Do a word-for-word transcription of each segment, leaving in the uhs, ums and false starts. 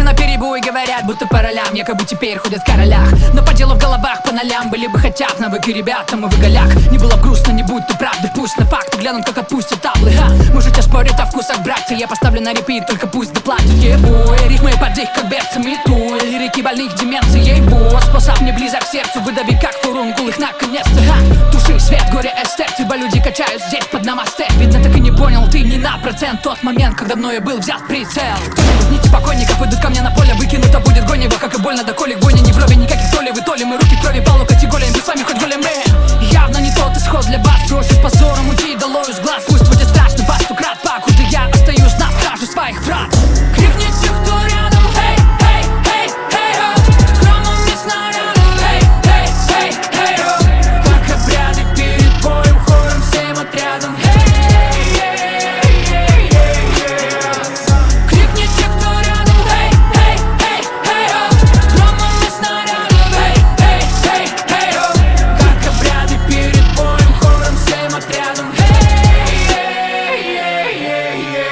на перебой говорят, будто по ролям, якобы теперь ходят в королях. Но по делу в головах по нолям были бы хотя бы навыки ребята, мы в голях. Не было б грустно, не будь ты правды, пусть на факты глянут, как отпустят таблы. Ха, можете спорить о вкусах, братья, я поставлю на репит, только пусть доплатят. Ебой, рифмы под их, как берцы мету, лирики больных деменцией. Его способ не близок к сердцу, выдави как фурункул их наконец-то. Ха, туши свет, горе эстет, ибо люди качают здесь под намасте. Видно, так и не понял ты ни на процент тот момент, когда мною был взят в прицел. Кто-нибудь нити покойников идут ко мне на поле, выкинуто будет гонево, как и больно до колик. Бойня не брови, никаких то ли вы, то ли мы, руки в крови, палу категориям, без вами хоть голем мы. Явно не тот исход для вас, проще с позором уйти долою с глаз. Пусть будет страшно вас сто крат, покуда я остаюсь на страже своих врат. Крикните, кто рядом, эй, эй, эй, эй, о, громом и снарядом, эй, эй, эй, эй, о, как обряды перед боем, хором всем отрядом, эй, эй, эй, эй, эй, эй. Крикните, кто рядом, эй, эй, эй, эй, о, громом и снарядом, эй, эй, эй, эй, о, как обряды перед боем, хором всем отрядом, эй, эй, эй, эй, эй.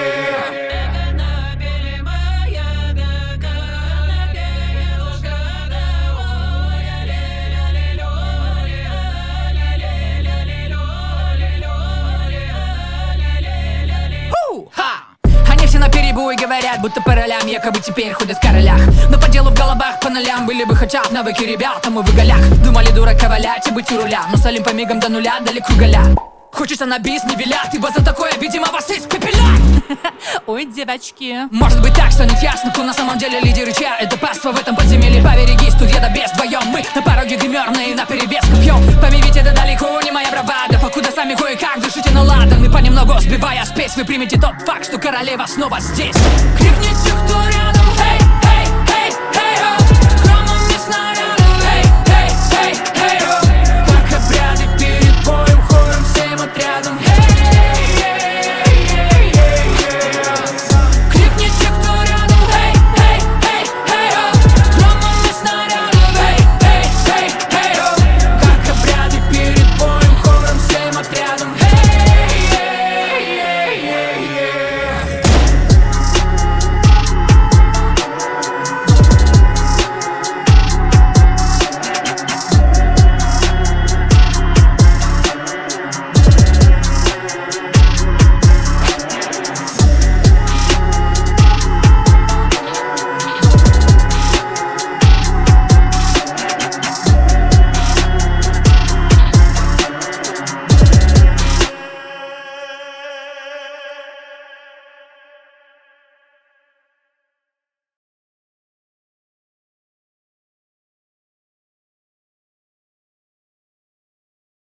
Они все наперебой говорят, будто по ролям, якобы теперь ходят в королях. Но по делу в головах по нолям были бы хотя бы навыки ребята, мы в голях. Думали дурака валять и быть у руля, но солим по мигам до нуля, дали кругаля. Хочется на бис, не велят, ибо за такое, видимо, вас испепелят. Ой, девочки. Может быть так станет ясно, кто на самом деле лидер и чья это паства в этом подземелье. Поберегись, тут еда без, вдвоем мы на пороге гримерные наперевес копьем. Пойми, ведь это далеко не моя бравада, покуда сами кое-как дышите на ладан. И понемногу сбивая спесь, вы примете тот факт, что королева снова здесь. Крикните,